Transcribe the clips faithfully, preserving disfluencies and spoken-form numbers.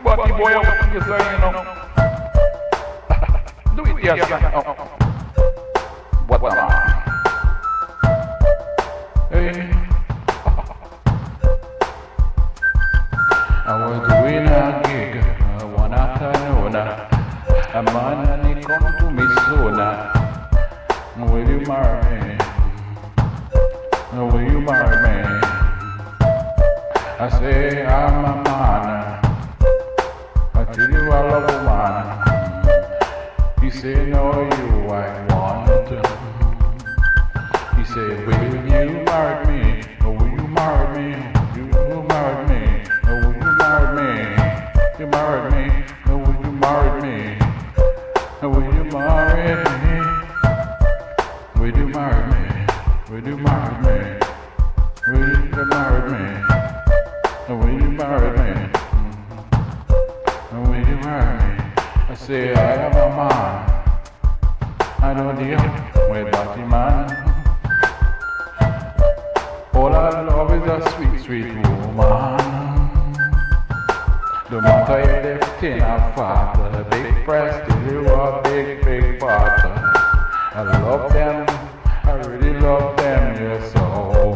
But the boy out here say, you know, do it yourself. Oh. What the man? Hey. I was doing a gig one afternoon. A man and he come to me soon. Will you marry me? Will you marry me? I say I'm a man. I tell you I love a man. He say no you I want. He say will you marry me? Will you marry me? You will marry me? Will you marry me? You marry me? Will you marry me? Will you marry me? Will you marry me? Will you marry me? Will you marry me? Will you marry me? Will you marry me? I say I am a man. I don't deal with dirty man. All I love is a sweet, sweet woman. No matter if they're thin or fat, big breast, still a big, big butt. I love them, I really love them, yes, so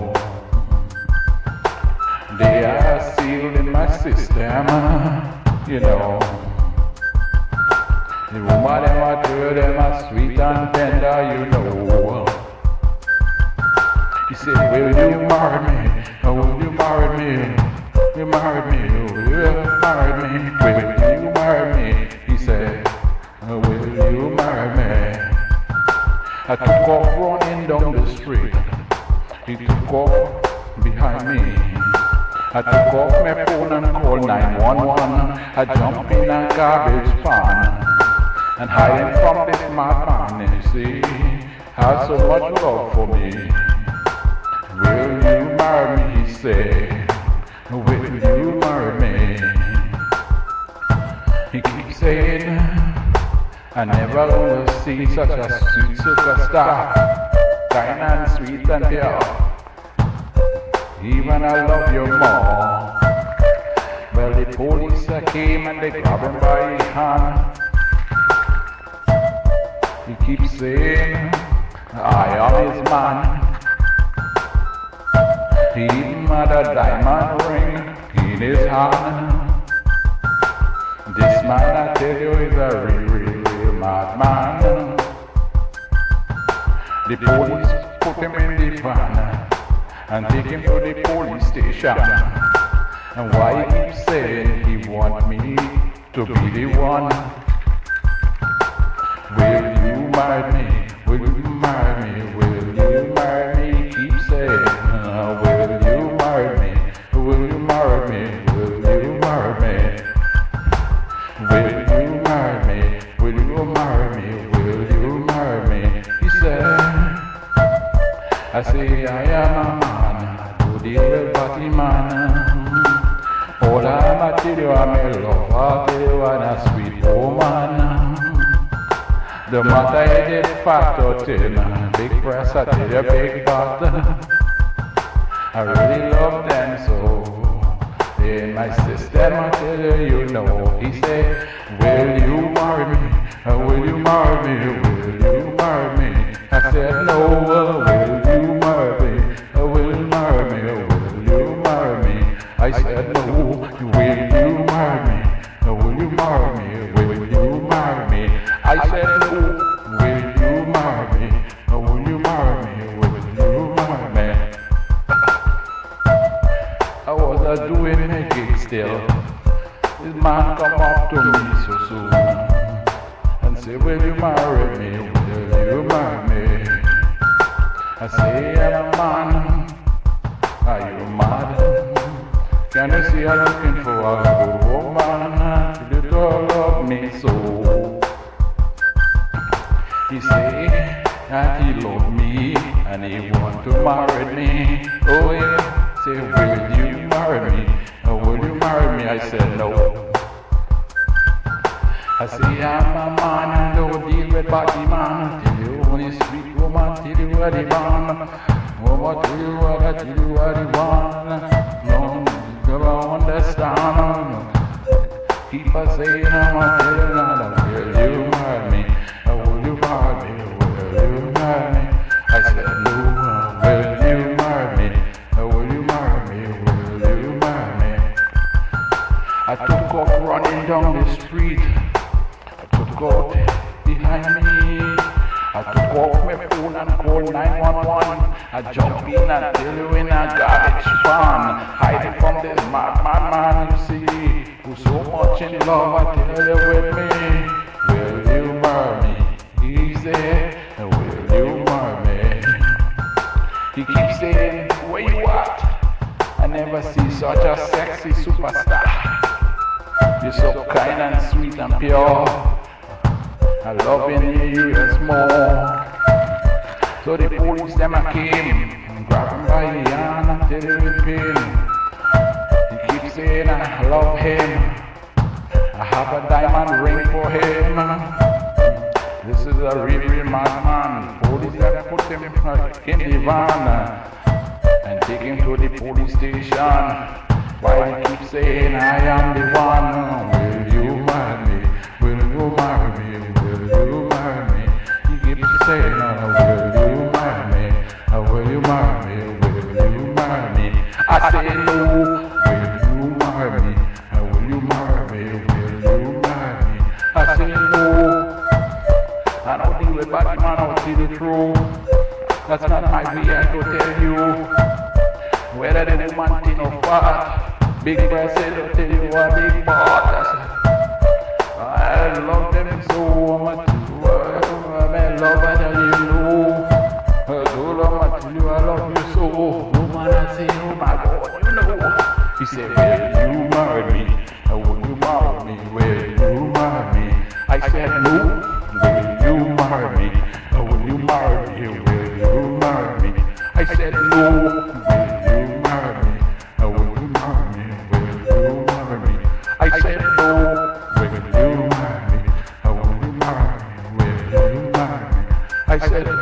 they are sealed in my system, you know. The woman them are good, them are sweet and tender, you know. He said, will you marry me? Will you marry me? You marry me? Will you marry me? Will you marry me? He said, will you marry me? I took off running down the street. He took off behind me. I took off my phone and called nine one one. I jumped in a garbage pan and hiding from this madman, you see, has so much love for me. Will you marry me? He said, will you marry me? He keeps saying, I never gonna see such a sweet superstar, kind and sweet and pure. Even I love you more. Well, the police came and they grabbed him by his hand. He keeps saying, I am his man. He even had a diamond ring in his hand. This man, I tell you, is a real, real, real madman. The police put him in the van and take him to the police station. And why he keeps saying he want me to be the one? Will you marry me? Will you marry me? Will you marry me? Keep saying, uh, will you marry me? Will you marry me? Will you marry me? Will you marry me? Will you marry me? Will you marry me? He said, I say I am a man, to deal with body man. All I'm a tell you I'm a lover, I tell you I'm a sweet woman. The matter is the fat or thin, big breast, I tell you big butt. I really love them so. In my system, I tell you, you know. He said, will you marry me? Will you marry me? Will you marry me? I said, no. Will you marry me? Will you marry me? Will you marry me? I said, no. Will you marry me? Will you marry me? Will you marry me? I said, no. Will you marry me? Will you marry me? Will you marry me? I was uh, doing a gig still. This man come up to me so soon and say, will you marry me? Will you marry me? I say, I'm a man. Are you mad? Can you see I'm looking for a good woman? You don't love me so. He say that he love me and he want to marry me. Oh yeah. Say, will you marry me? Or will you marry me? I said, no. I say, I'm a man and don't deal with body man. Tell you only sweet woman, tell you what he want. Woman, tell you what I tell you what he want. No, never understand. keep on saying I'm a telling will you marry me? Will you marry me? Will you marry me? I said no, will you marry me? Will you marry me? Will you marry me? I took off running down the street. I took out behind me. I took off my phone and called nine one one. I jumped in and tell you in a garbage pan, hiding from this madman man you see, who's so much in love. I tell you with me, will you marry me? Easy, will you marry me? He keeps saying, where you at? I never see such a sexy superstar. You're so kind and sweet and pure. I love in you yes more. So the police them a came and grab him by the hand and tell him with pain. He keeps saying I love him. I have a diamond ring for him. This is a real, real madman. Police them put him in the van and take him to the police station. While he keeps saying I am the one. Will you marry me? Will you marry me? Will you marry me? He keeps saying, uh, will you marry me? Uh, will you marry me? Will you marry me? I say no. Will you marry me? Uh, will you marry me? Will you marry me? I say no. I don't deal with bad man, I don't see the truth. That's not my way, I go tell you. Whether the woman thin or fat, big breast, I'll tell you a big butt. I love them so much. I love I tell you know. So love I you, I love you so. Woman, I say, oh my God, you know. He said, will you marry me? Will you marry me? Will you marry me? I said, no. Will you marry me? Will you marry me? Will you marry me? I said, no. Will you marry me? Will you marry me? Will you marry me? I said, no. Will you marry me? Will you marry me? Will you marry me? I said,